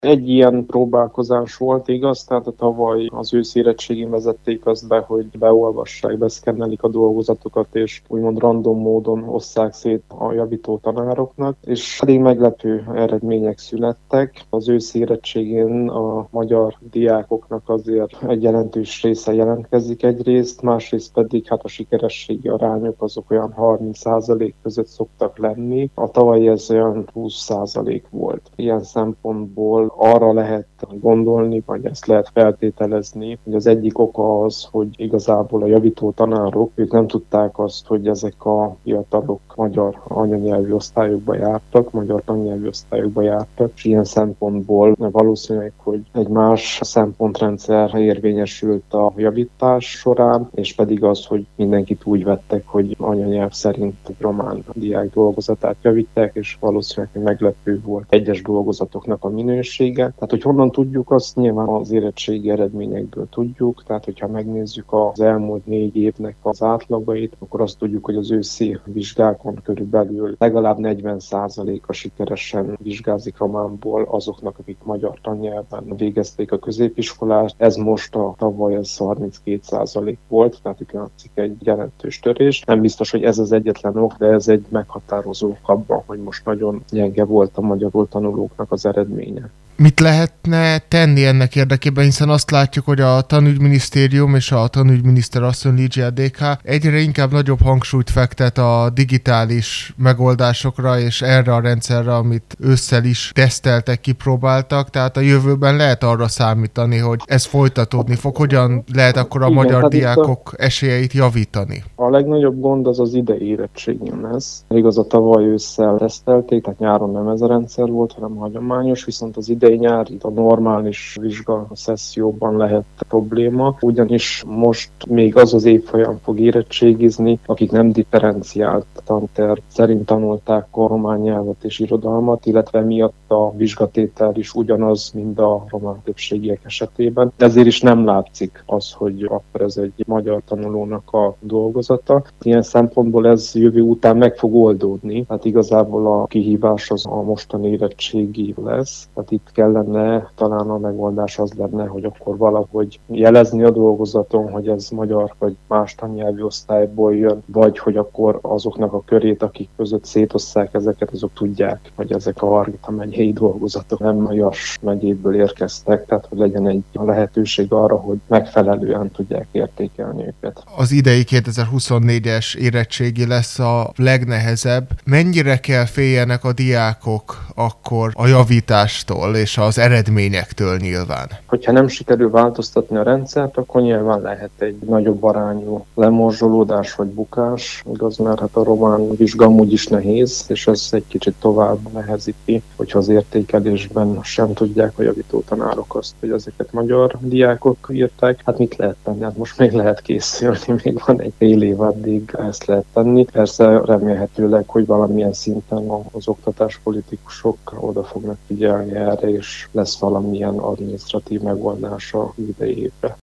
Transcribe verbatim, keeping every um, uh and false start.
Egy ilyen próbálkozás volt, igaz, tehát a tavaly az őszérettségén vezették azt be, hogy beolvassák, beszkennelik a dolgozatokat, és úgymond random módon osszák szét a javító tanároknak, és elég meglepő eredmények születtek. Az őszérettségén a magyar diákoknak azért egy jelentős része jelentkezik egyrészt, másrészt pedig hát a sikerességi arányok azok olyan harminc százalék között szoktak lenni. A tavalyi ez olyan húsz százalék volt. Ilyen szempontból arra lehet gondolni, vagy ezt lehet feltételezni, hogy az egyik oka az, hogy igazából a javító tanárok, ők nem tudták azt, hogy ezek a fiatalok magyar anyanyelvű osztályokba jártak, magyar tannyelvű osztályokba jártak, és ilyen szempontból valószínűleg, hogy egy más szempontrendszer érvényesült a javítás során, és pedig az, hogy mindenkit úgy vettek, hogy anyanyelv szerint egy román diák dolgozatát javítják, és valószínűleg meglepő volt egyes dolgozatoknak a minősége. Tehát, hogy honnan tudjuk, azt nyilván az érettségi eredményekből tudjuk, tehát hogyha megnézzük az elmúlt négy évnek az átlagait, akkor azt tudjuk, hogy az őszi vizsgákon körülbelül legalább negyven százaléka sikeresen vizsgázik románból azoknak, akik magyar tannyelven végezték a középiskolát. Ez most a tavaly ez harminckét százalék volt, tehát itt látszik egy jelentős törés. Nem biztos, hogy ez az egyetlen ok, de ez egy meghatározó ok abban, hogy most nagyon gyenge volt a magyarul tanulóknak az eredménye. Mit lehetne tenni ennek érdekében, hiszen azt látjuk, hogy a tanügyminisztérium és a tanügyminiszter asszony Ligia dé ká egyre inkább nagyobb hangsúlyt fektet a digitális megoldásokra és erre a rendszerre, amit ősszel is teszteltek, kipróbáltak, tehát a jövőben lehet arra számítani, hogy ez folytatódni fog. Hogyan lehet akkor a Igen, magyar diákok a... esélyeit javítani? A legnagyobb gond az az idei érettségén lesz. Igaz, a tavaly ősszel tesztelték, tehát nyáron nem ez a rendszer volt, hanem hagyományos, viszont az idei nyári a normális vizsga szesszióban lehet probléma, ugyanis most még az az évfolyam fog érettségizni, akik nem differenciált tanterv szerint tanulták a román nyelvet és irodalmat, illetve miatt a vizsgatétel is ugyanaz, mint a román többségiek esetében. Ezért is nem látszik az, hogy akkor ez egy magyar tanulónak a dolgozata. Ilyen szempontból ez jövő után meg fog oldódni, tehát igazából a kihívás az a mostani érettségi lesz. Tehát itt kellene, talán a megoldás az lenne, hogy akkor valahogy jelezni a dolgozaton, hogy ez magyar vagy más tannyelvű osztályból jön, vagy hogy akkor azoknak a körét, akik között szétosszák ezeket, azok tudják, hogy ezek a Hargita megyei dolgozatok nem magyar megyéből érkeztek, tehát hogy legyen egy lehetőség arra, hogy megfelelően tudják értékelni őket. Az idei kétezer-huszonnégyes érettségi lesz a legnehezebb. Mennyire kell féljenek a diákok akkor a javítástól és az eredményektől nyilván? Hogyha nem sikerül változtatni a rendszert, akkor nyilván lehet egy nagyobb arányú lemorzsolódás vagy bukás. Igaz, mert hát a román vizsga amúgy is nehéz, és ez egy kicsit tovább nehezíti, hogyha az értékelésben sem tudják a javító tanárok azt, hogy ezeket magyar diákok írták. Hát mit lehet tenni? Hát most még lehet készülni, még van egy fél év addig ezt lehet tenni. Persze remélhetőleg, hogy valamilyen szinten az oktatáspolitikusok oda fognak figyelni erre, és lesz valamilyen adminisztratív megoldása idei évre.